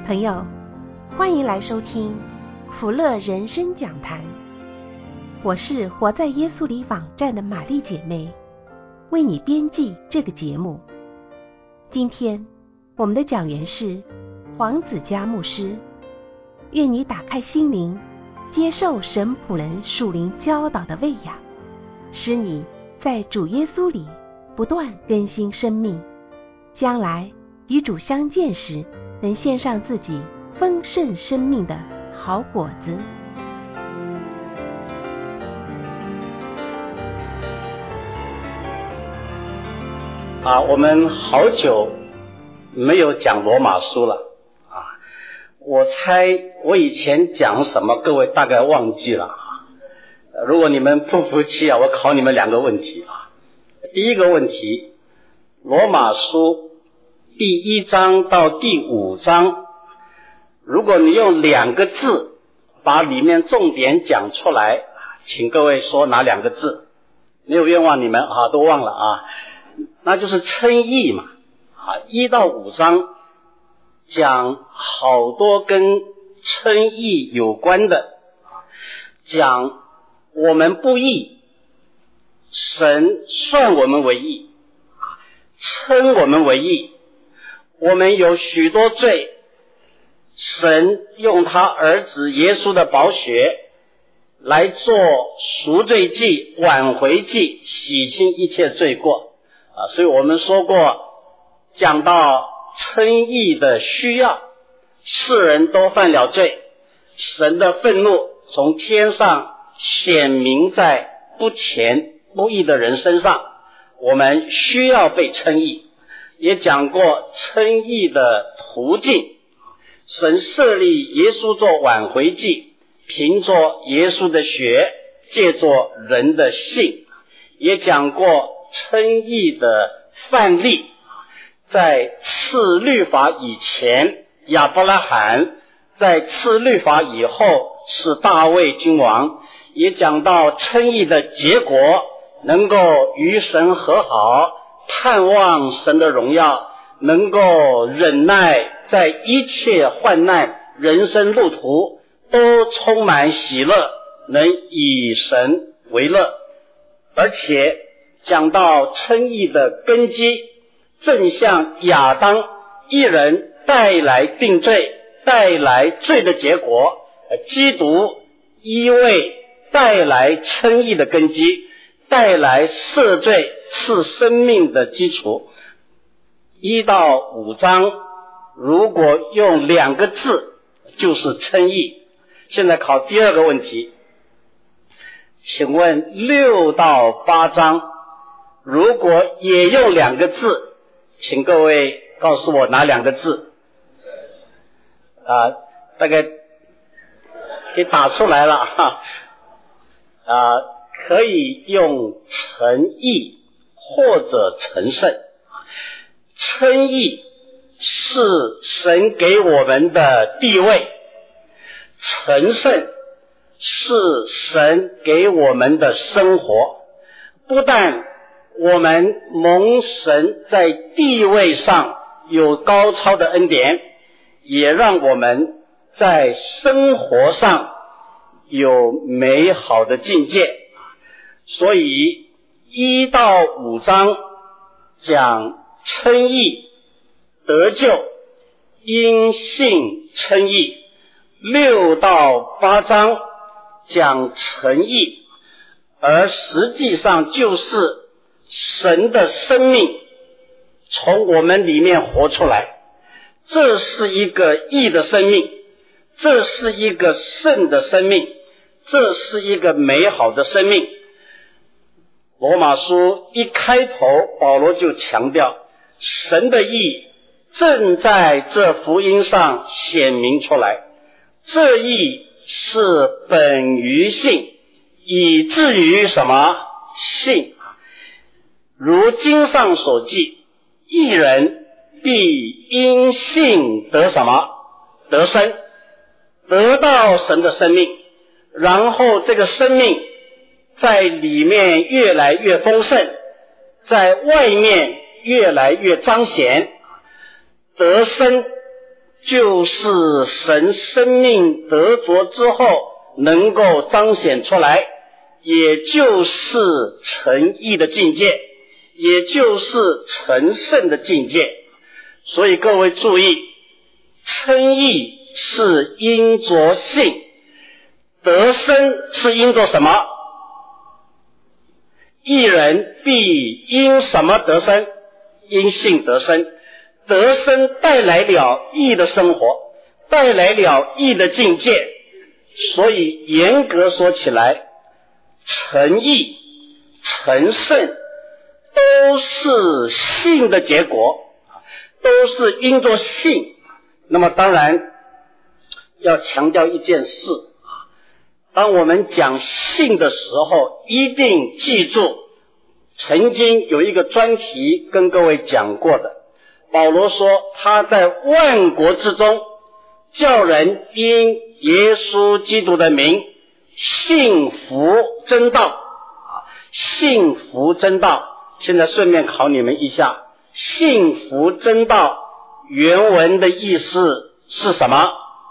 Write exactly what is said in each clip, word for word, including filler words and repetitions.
朋友，欢迎来收听福乐人生讲坛。我是活在耶稣里网站的玛丽姐妹，为你编辑这个节目。今天我们的讲员是黄子嘉牧师，愿你打开心灵，接受神仆人属灵教导的喂养，使你在主耶稣里不断更新生命，将来与主相见时，能献上自己丰盛生命的好果子。 啊，我们好久没有讲罗马书了啊！我猜我以前讲什么，各位大概忘记了啊。如果你们不服气啊，我考你们两个问题啊。第一个问题，罗马书第一章到第五章，如果你用两个字把里面重点讲出来，请各位说哪两个字？没有冤枉你们啊，都忘了啊。那就是称义嘛，啊，一到五章讲好多跟称义有关的，讲我们不义，神算我们为义，称我们为义，我们有许多罪，神用他儿子耶稣的宝血来做赎罪祭、挽回祭，洗清一切罪过啊，所以我们说过，讲到称义的需要，世人都犯了罪，神的愤怒从天上显明在不虔不义的人身上，我们需要被称义。也讲过称义的途径，神设立耶稣做挽回祭，凭着耶稣的血，借着人的信。也讲过称义的范例，在赐律法以前亚伯拉罕，在赐律法以后是大卫君王。也讲到称义的结果，能够与神和好，盼望神的荣耀，能够忍耐，在一切患难人生路途都充满喜乐，能以神为乐。而且讲到称义的根基，正像亚当一人带来定罪，带来罪的结果，基督一位带来称义的根基，带来赦罪赐生命的基础。一到五章如果用两个字就是称义。现在考第二个问题，请问六到八章如果也用两个字，请各位告诉我哪两个字啊？大概给打出来了哈啊，可以用称义或者成圣。称义是神给我们的地位，成圣是神给我们的生活。不但我们蒙神在地位上有高超的恩典，也让我们在生活上有美好的境界。所以一到五章讲称义得救，因信称义。六到八章讲成义，而实际上就是神的生命从我们里面活出来，这是一个义的生命，这是一个圣的生命，这是一个美好的生命。罗马书一开头保罗就强调，神的义正在这福音上显明出来，这义是本于信，以至于什么？信。如经上所记，义人必因信得什么？得生，得到神的生命，然后这个生命在里面越来越丰盛，在外面越来越彰显。得生就是神生命得着之后能够彰显出来，也就是诚意的境界，也就是成圣的境界。所以各位注意，称义是因着信，得生是因着什么？义人必因什么得生？因信得生。得生带来了义的生活，带来了义的境界。所以严格说起来，成义成圣都是信的结果，都是因着信。那么当然要强调一件事，当我们讲信的时候，一定记住曾经有一个专题跟各位讲过的，保罗说他在万国之中叫人因耶稣基督的名信服真道，信服真道。现在顺便考你们一下，信服真道原文的意思是什么？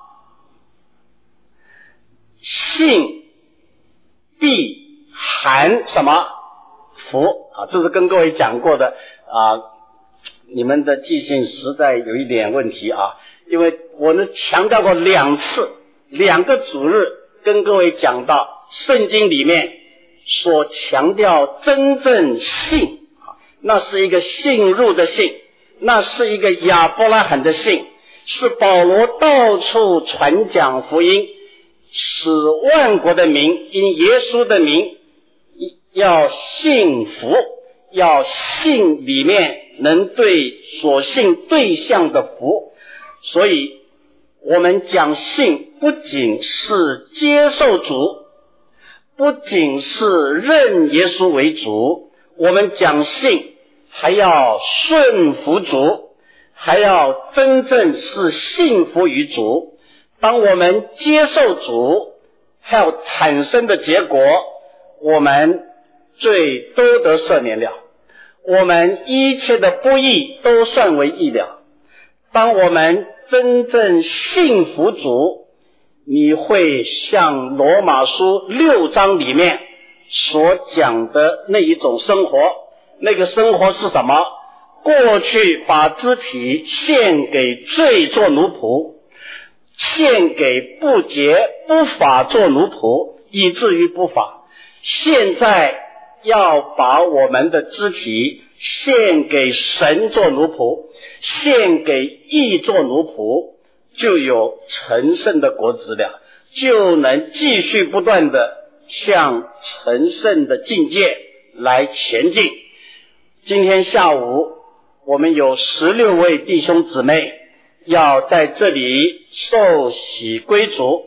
信必含什么？服啊，这是跟各位讲过的啊。你们的记性实在有一点问题啊，因为我们强调过两次，两个主日跟各位讲到圣经里面所强调真正信，那是一个信入的信，那是一个亚伯拉罕的信，是保罗到处传讲福音，使万国的民因耶稣的名要信服，要信里面能对所信对象的服。所以我们讲信不仅是接受主，不仅是认耶稣为主，我们讲信还要顺服主，还要真正是信服于主。当我们接受主，还有产生的结果，我们罪都得赦免了，我们一切的不义都算为义了。当我们真正信服主，你会像罗马书六章里面所讲的那一种生活。那个生活是什么？过去把肢体献给罪做奴仆，献给不洁不法做奴仆，以至于不法。现在要把我们的肢体献给神做奴仆，献给义做奴仆，就有成圣的果子了，就能继续不断的向成圣的境界来前进。今天下午我们有十六位弟兄姊妹要在这里受洗归主。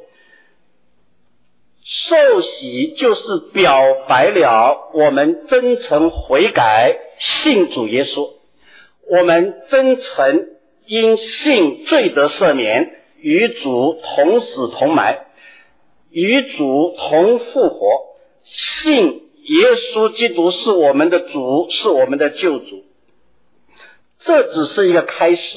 受洗就是表白了我们真诚悔改信主耶稣，我们真诚因信罪得赦免，与主同死同埋，与主同复活，信耶稣基督是我们的主，是我们的救主。这只是一个开始。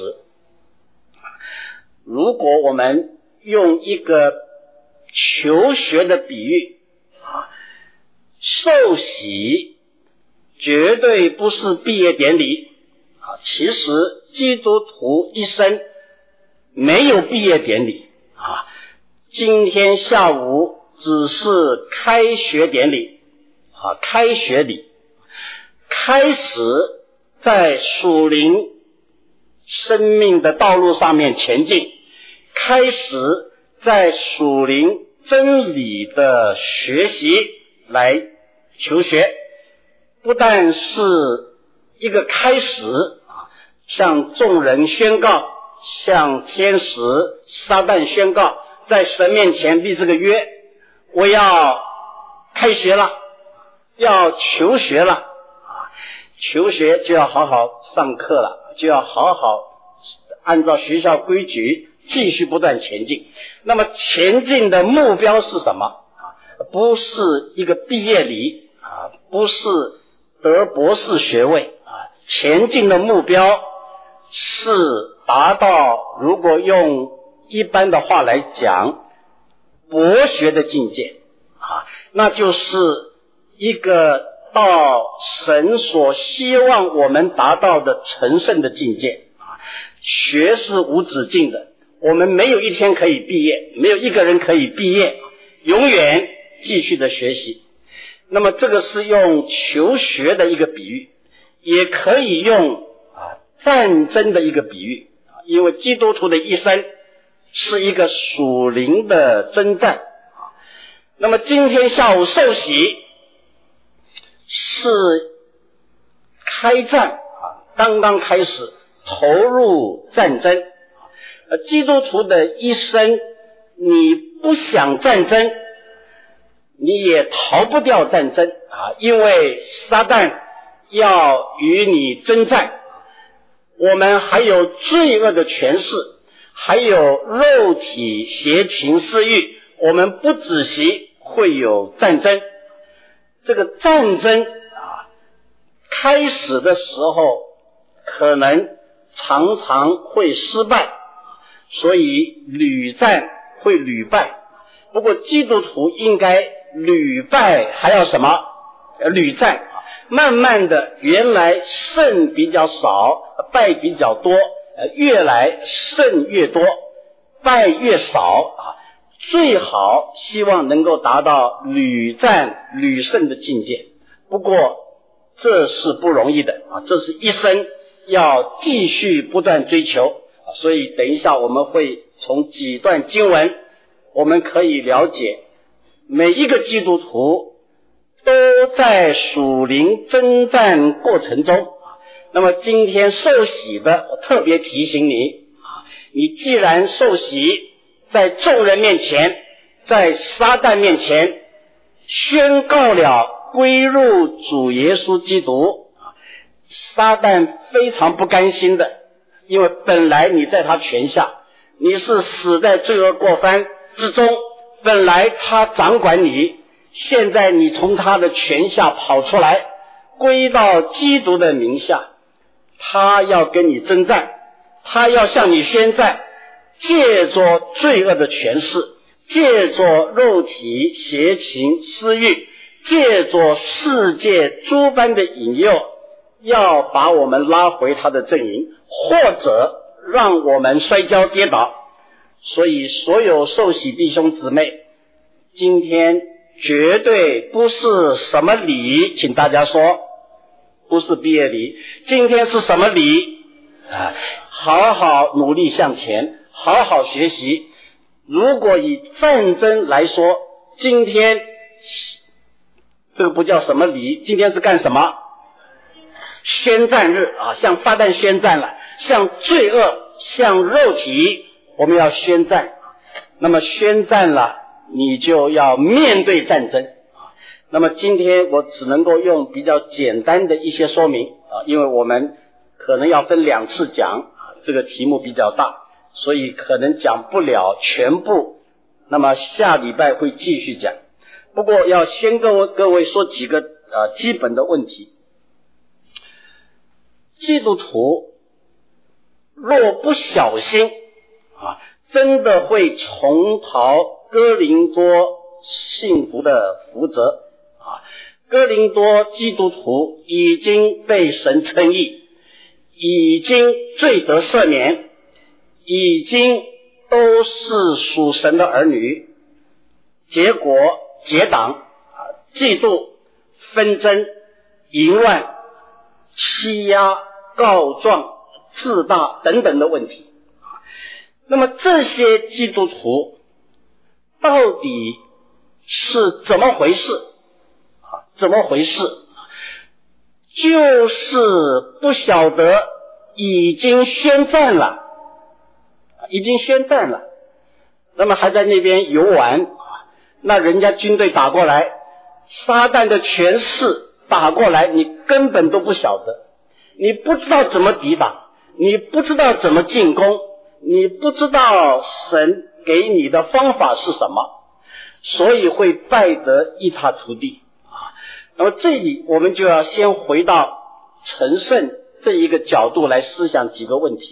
如果我们用一个求学的比喻啊，受洗绝对不是毕业典礼啊。其实基督徒一生没有毕业典礼啊，今天下午只是开学典礼啊，开学礼，开始在属灵生命的道路上面前进，开始在属灵真理的学习来求学，不但是一个开始啊，向众人宣告，向天使撒旦宣告，在神面前立这个约，我要开学了，要求学了啊，求学就要好好上课了，就要好好按照学校规矩继续不断前进。那么前进的目标是什么啊？不是一个毕业礼啊，不是得博士学位啊，前进的目标是达到如果用一般的话来讲博学的境界啊，那就是一个到神所希望我们达到的成圣的境界啊。学是无止境的，我们没有一天可以毕业，没有一个人可以毕业，永远继续的学习。那么这个是用求学的一个比喻，也可以用啊战争的一个比喻啊，因为基督徒的一生是一个属灵的征战啊。那么今天下午受洗是开战啊，刚刚开始投入战争。呃，基督徒的一生，你不想战争，你也逃不掉战争啊，因为撒旦要与你征战。我们还有罪恶的权势，还有肉体邪情私欲，我们不仔细会有战争。这个战争啊，开始的时候可能常常会失败，所以屡战会屡败。不过基督徒应该屡败还要什么？屡战。慢慢的，原来胜比较少，败比较多，越来胜越多，败越少啊。最好希望能够达到屡战屡胜的境界。不过这是不容易的啊，这是一生要继续不断追求。所以等一下我们会从几段经文，我们可以了解每一个基督徒都在属灵征战过程中。那么今天受洗的，我特别提醒你啊，你既然受洗，在众人面前，在撒旦面前宣告了归入主耶稣基督，撒旦非常不甘心的，因为本来你在他权下，你是死在罪恶过犯之中，本来他掌管你，现在你从他的权下跑出来，归到基督的名下，他要跟你征战，他要向你宣战，借着罪恶的权势，借着肉体邪情私欲，借着世界诸般的引诱，要把我们拉回他的阵营，或者让我们摔跤跌倒。所以所有受洗弟兄姊妹，今天绝对不是什么礼，请大家说不是毕业礼，今天是什么礼啊？好好努力向前，好好学习。如果以战争来说，今天这个不叫什么礼，今天是干什么？宣战日啊，向撒旦宣战了，向罪恶，向肉体，我们要宣战。那么宣战了，你就要面对战争。那么今天我只能够用比较简单的一些说明啊，因为我们可能要分两次讲啊，这个题目比较大，所以可能讲不了全部。那么下礼拜会继续讲。不过要先跟各位说几个呃基本的问题。基督徒若不小心啊，真的会重蹈哥林多信徒的覆辙啊。哥林多基督徒已经被神称义，已经罪得赦免，已经都是属神的儿女，结果结党、嫉妒、纷争、淫乱、欺压、告状、自大等等的问题。那么这些基督徒到底是怎么回事啊？怎么回事？就是不晓得已经宣战了，已经宣战了，那么还在那边游玩，那人家军队打过来，撒旦的权势打过来，你根本都不晓得，你不知道怎么抵挡，你不知道怎么进攻，你不知道神给你的方法是什么，所以会败得一塌涂地啊。那么这里我们就要先回到成圣这一个角度来思想几个问题啊。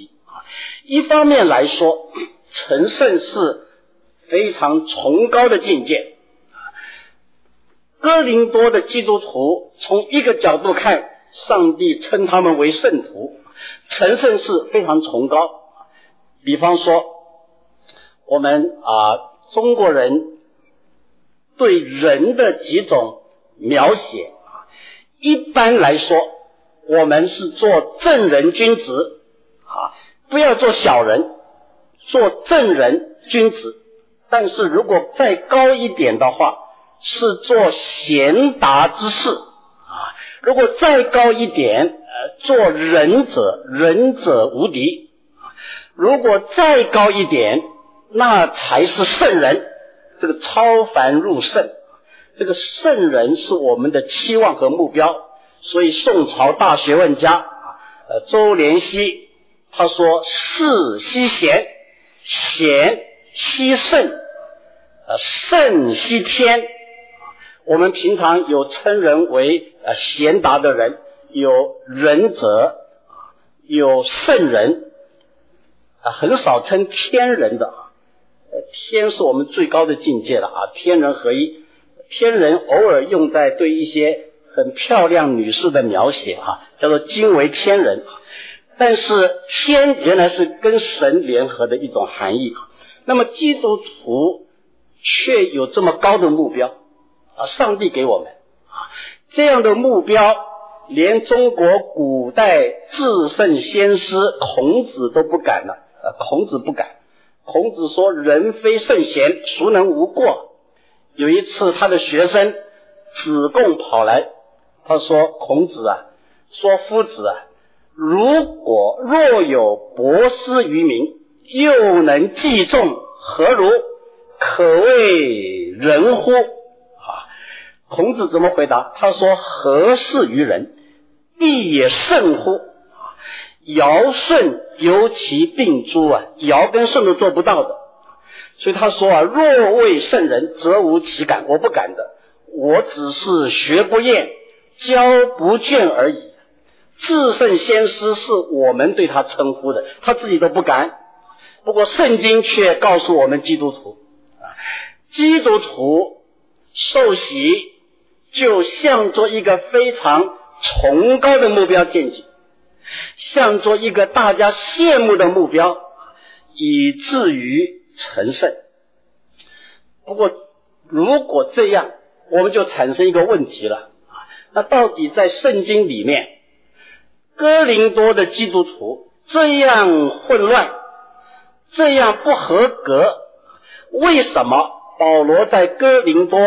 一方面来说，成圣是非常崇高的境界。哥林多的基督徒从一个角度看，上帝称他们为圣徒，成圣是非常崇高。比方说我们啊中国人对人的几种描写，一般来说我们是做正人君子啊，不要做小人，做正人君子。但是如果再高一点的话，是做贤达之士啊。如果再高一点，呃，做仁者，仁者无敌。如果再高一点，那才是圣人，这个超凡入圣。这个圣人是我们的期望和目标。所以宋朝大学问家呃周濂溪他说：士兮贤，贤兮圣，呃圣兮天。我们平常有称人为呃贤达的人，有仁者，有圣人，啊，很少称天人的。呃，天是我们最高的境界了啊，天人合一。天人偶尔用在对一些很漂亮女士的描写啊，叫做惊为天人。但是天原来是跟神联合的一种含义。那么基督徒却有这么高的目标啊，上帝给我们啊这样的目标，连中国古代至圣先师孔子都不敢了。呃，孔子不敢。孔子说：人非圣贤，孰能无过？有一次他的学生子贡跑来，他说：孔子啊，说夫子啊，如果若有博施于民，又能济众，何如？可谓人乎？啊，孔子怎么回答？他说：何事于人？必也圣乎？尧舜由其并诸啊，尧跟舜都做不到的。所以他说啊，若为圣人，则无其感。我不敢的，我只是学不厌，教不倦而已。至圣先师是我们对他称呼的，他自己都不敢。不过圣经却告诉我们基督徒，基督徒受洗就向着一个非常崇高的目标渐进，向着一个大家羡慕的目标，以至于成圣。不过如果这样，我们就产生一个问题了，那到底在圣经里面，哥林多的基督徒这样混乱，这样不合格，为什么保罗在哥林多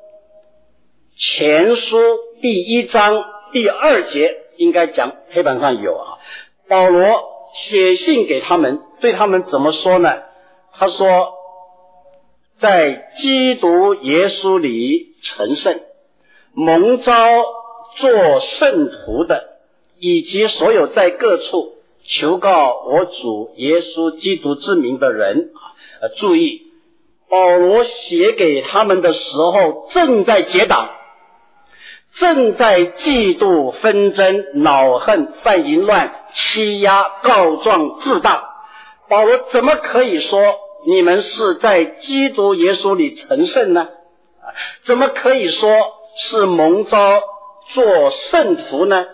前书第一章第二节，应该讲黑板上有啊，保罗写信给他们，对他们怎么说呢？他说：在基督耶稣里成圣，蒙召做圣徒的，以及所有在各处求告我主耶稣基督之名的人。呃，注意，保罗写给他们的时候正在结党，正在嫉妒纷争、恼恨、犯淫乱、欺压、告状、自大。保罗怎么可以说你们是在基督耶稣里成圣呢？怎么可以说是蒙召做圣徒呢？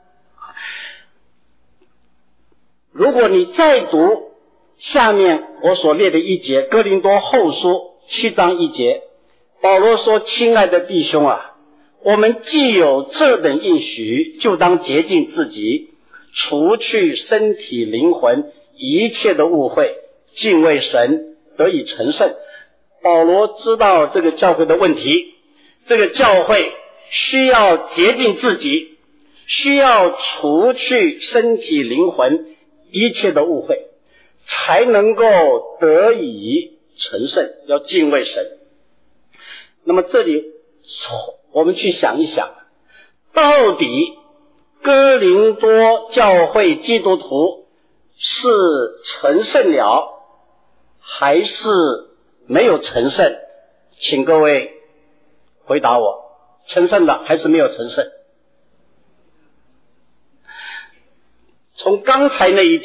如果你再读下面我所列的一节，哥林多后书七章一节，保罗说：亲爱的弟兄啊，我们既有这等应许，就当洁净自己，除去身体灵魂一切的污秽，敬畏神，得以成圣。保罗知道这个教会的问题，这个教会需要洁净自己，需要除去身体灵魂一切的污秽，才能够得以成圣，要敬畏神。那么这里我们去想一想，到底哥林多教会基督徒是成圣了还是没有成圣？请各位回答我，成圣了还是没有成圣？从刚才那一节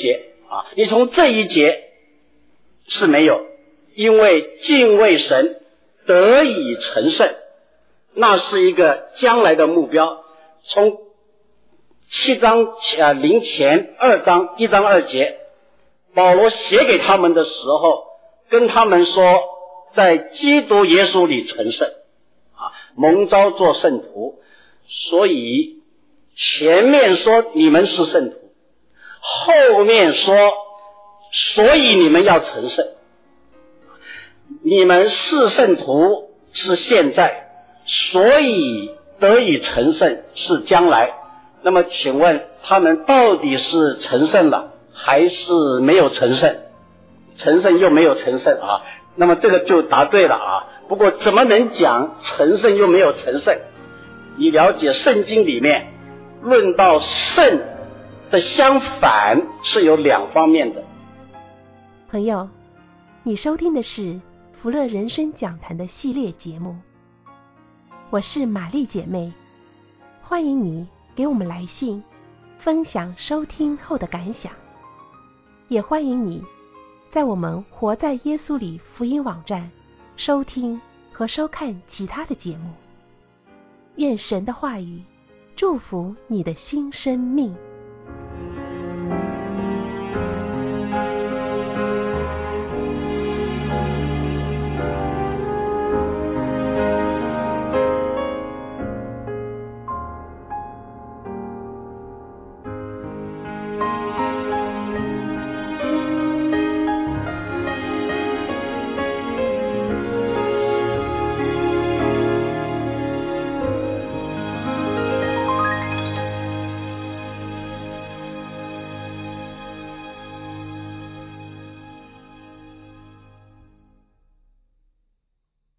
啊，你从这一节是没有，因为敬畏神得以成圣，那是一个将来的目标。从七章啊零前二章一章二节，保罗写给他们的时候，跟他们说，在基督耶稣里成圣啊，蒙召做圣徒。所以前面说你们是圣徒，后面说所以你们要成圣。你们是圣徒是现在，所以得以成圣是将来。那么请问他们到底是成圣了还是没有成圣？成圣又没有成圣啊，那么这个就答对了啊。不过怎么能讲成圣又没有成圣？你了解圣经里面论到圣的相反是有两方面的。 朋友，你收听的是福乐人生讲坛的系列节目，我是玛丽姐妹，欢迎你给我们来信分享收听后的感想，也欢迎你在我们活在耶稣里福音网站收听和收看其他的节目。愿神的话语祝福你的新生命。